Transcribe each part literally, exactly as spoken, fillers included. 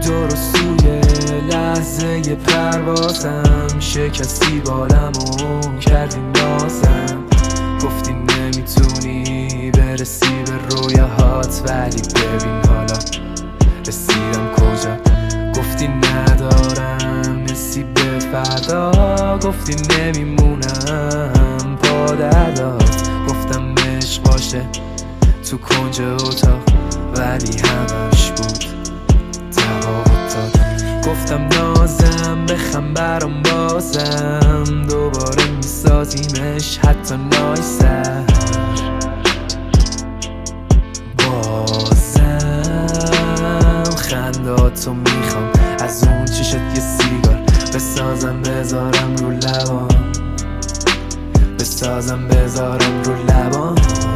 سوی لحظه پروازم، شکستی بالمو کردی نازم. گفتی نمیتونی برسی به رویاهات، ولی ببین حالا رسیدم کجا. گفتی ندارم حسی به فردا، گفتی نمیمونم با دردات. گفتم عشق باشه تو کنج اتاق، ولی همش بود تفاوتات. گفتم نازم بخم برام بازم، دوباره میسازیمش حتی نایسر. بازم خنداتو میخوام، از اون چشت یه سیگار بسازم بذارم رو لبام، بسازم بذارم رو لبام.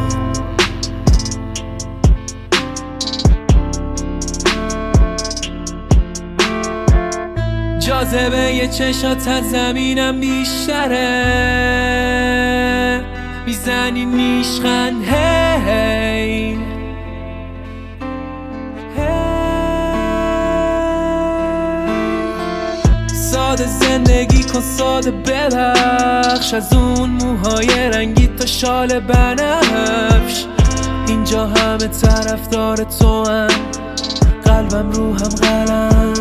جاذبه یه چشات از زمینم بیشتره، میزنی نیشخند هی ساده زندگی کن، ساده ببخش، از اون موهای رنگی تا شال بنفش. اینجا همه طرفدار تو هم، قلبم روحم قلم.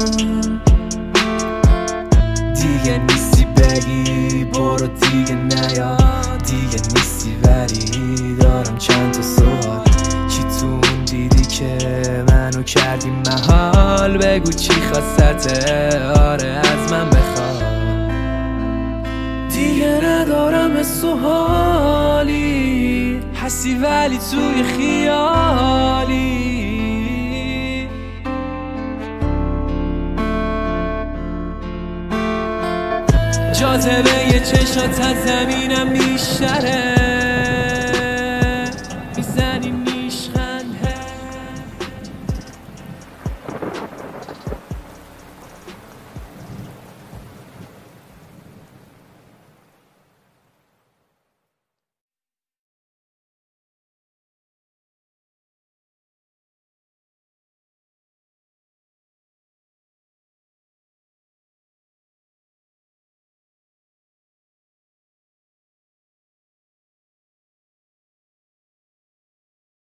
دیگه نیستی بگی برو، دیگه نیا، دیگه نیستی ولی دارم چند تا سوال. چی تو اون دیدی که منو کردی محال؟ بگو چی خواستته، آره از من بخواد. دیگه ندارم حس و حالی، حسی ولی توی خیالی. جاذبه یه چشات از زمینم بیشتره،